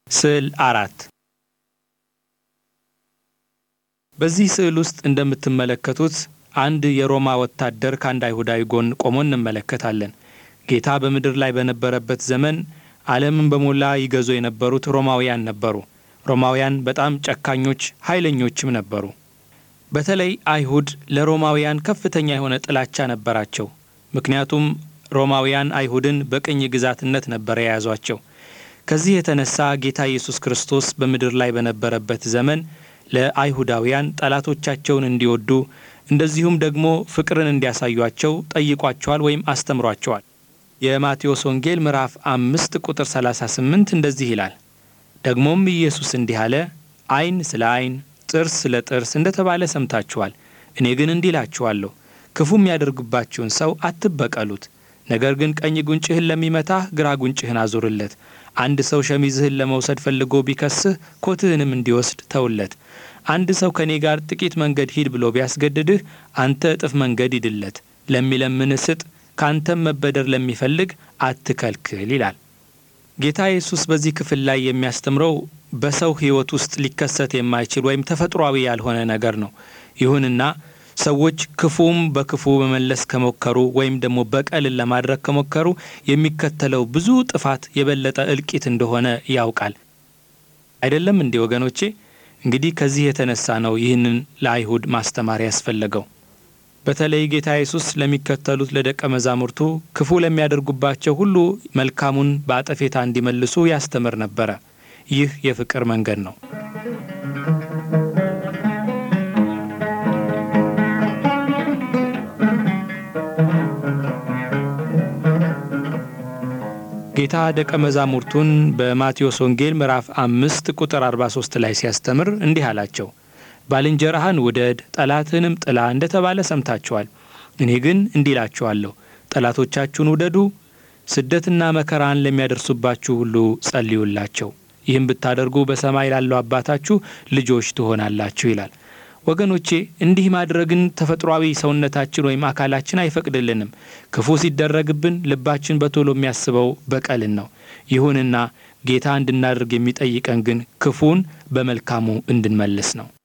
ስዕል 4 በዚህ ስዕል ውስጥ እንደምትመለከቱት አንድ የሮማ ወታደር ከአንድ አይሁዳዊ ጎን ቆሞ እንመለከታለን። ጌታ በምድር ላይ በነበረበት ዘመን ዓለምን በሞላ ይገዙ የነበሩት ሮማውያን ነበሩ። ሮማውያን በጣም ጨካኞች፣ ኃይለኞችም ነበሩ። በተለይ አይሁድ ለሮማውያን ከፍተኛ የሆነ ጥላቻ ነበራቸው። ምክንያቱም ሮማውያን አይሁድን በቅኝ ግዛትነት ነበር የያዟቸው። ከዚህ የተነሳ ጌታ ኢየሱስ ክርስቶስ በምድር ላይ በነበረበት ዘመን ለአይሁዳውያን ጠላቶቻቸውን እንዲወዱ እንደዚሁም ደግሞ ፍቅርን እንዲያሳዩአቸው ጠይቋቸዋል ወይም አስተምሯቸዋል። የማቴዎስ ወንጌል ምዕራፍ 5 ቁጥር 38 እንደዚህ ይላል። ደግሞም ኢየሱስ እንዲህ አለ፣ ዓይን ስለ ዓይን ጥርስ ስለ ጥርስ እንደተባለ ሰምታችኋል። እኔ ግን እንዲህ እላችኋለሁ፣ ክፉ የሚያደርግባችሁን ሰው አትበቀሉት። ነገር ግን ቀኝ ጉንጭህን ለሚመታህ ግራ ጉንጭህን አዙርለት። አንድ ሰው ሸሚዝህን ለመውሰድ ፈልጎ ቢከስህ ኮትህንም እንዲወስድ ተውለት። አንድ ሰው ከኔ ጋር ጥቂት መንገድ ሂድ ብሎ ቢያስገድድህ አንተ እጥፍ መንገድ ሂድለት። ለሚለምንህ ስጥ፣ ካንተም መበደር ለሚፈልግ አትከልክል ይላል። ጌታ ኢየሱስ በዚህ ክፍል ላይ የሚያስተምረው በሰው ሕይወት ውስጥ ሊከሰት የማይችል ወይም ተፈጥሯዊ ያልሆነ ነገር ነው። ይሁንና ሰዎች ክፉም በክፉ መመለስ ከሞከሩ ወይም ደግሞ በቀልን ለማድረግ ከሞከሩ የሚከተለው ብዙ ጥፋት የበለጠ እልቂት እንደሆነ ያውቃል። አይደለም እንዴ ወገኖቼ? እንግዲህ ከዚህ የተነሳ ነው ይህንን ለአይሁድ ማስተማር ያስፈለገው። በተለይ ጌታ ኢየሱስ ለሚከተሉት ለደቀ መዛሙርቱ ክፉ ለሚያደርጉባቸው ሁሉ መልካሙን በአጠፌታ እንዲመልሱ ያስተምር ነበረ። ይህ የፍቅር መንገድ ነው። ጌታ ደቀ መዛሙርቱን በማቴዎስ ወንጌል ምዕራፍ 5 ቁጥር 43 ላይ ሲያስተምር እንዲህ አላቸው። ባልንጀራህን ውደድ፣ ጠላትህንም ጥላ እንደተባለ ሰምታችኋል። እኔ ግን እንዲህ እላችኋለሁ፣ ጠላቶቻችሁን ውደዱ፣ ስደትና መከራን ለሚያደርሱባችሁ ሁሉ ጸልዩላቸው። ይህም ብታደርጉ በሰማይ ላለው አባታችሁ ልጆች ትሆናላችሁ ይላል። ወገኖቼ እንዲህ ማድረግን ተፈጥሯዊ ሰውነታችን ወይም አካላችን አይፈቅድልንም። ክፉ ሲደረግብን ልባችን በቶሎ የሚያስበው በቀልን ነው። ይሁንና ጌታ እንድናደርግ የሚጠይቀን ግን ክፉን በመልካሙ እንድንመልስ ነው።